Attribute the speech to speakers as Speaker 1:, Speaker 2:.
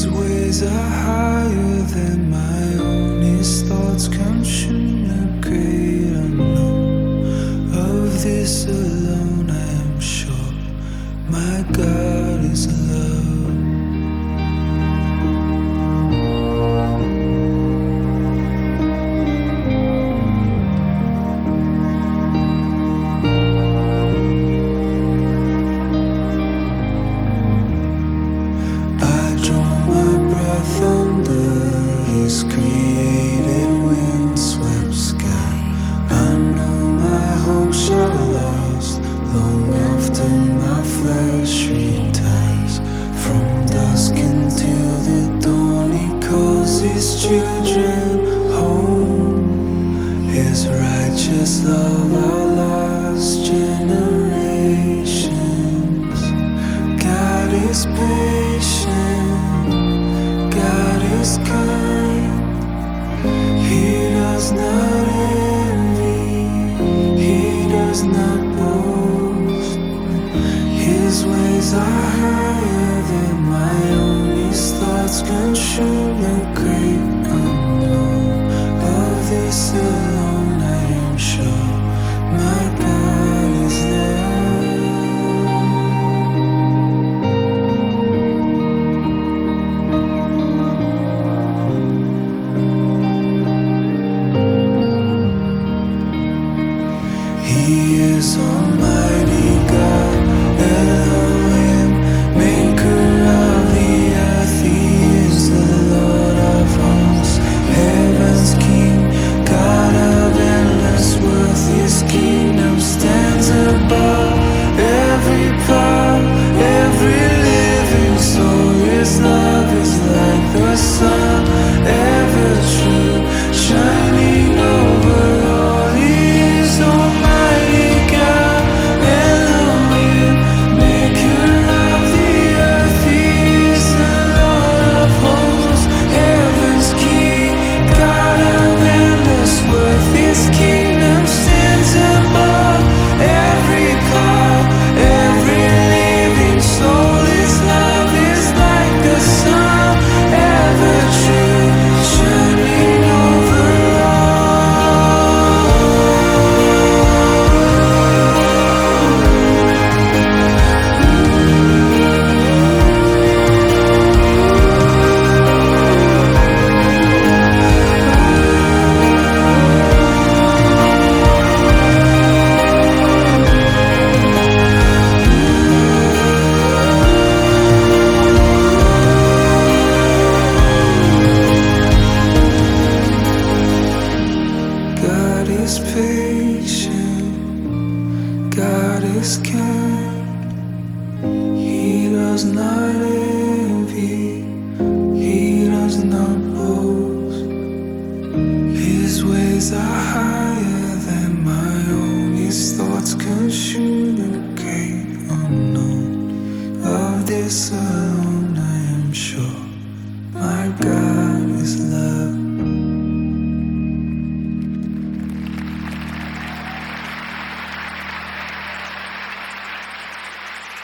Speaker 1: His ways are higher than my own. His thoughts communicate unknown. Of this alone I am sure. My God is love. His created windswept sky. I know my hope shall last long after my flesh retires. From dusk until the dawn, He calls His children home. His righteous love outlasts generations. God is patient, God is kind. He does not envy, He does not boast. His ways are higher than my own. His thoughts communicate unknown. Of this alone I am sure. My God is He is Almighty God, Elohim, Maker of the earth. He is the Lord of hosts, heaven's King, God of endless worth. His kingdom stands above every power, every living soul. His love is like the sun, ever true, shining over all. He is Almighty God, Elohim, Maker of the earth. He is the Lord of hosts, heaven's King, God of endless worth. His kingdom stands above every power, every living soul. His love is like the sun, ever true, shining over God is patient, God is kind. He does not envy, He does not boast. His ways are higher than my own. His thoughts communicate unknown. Of this alone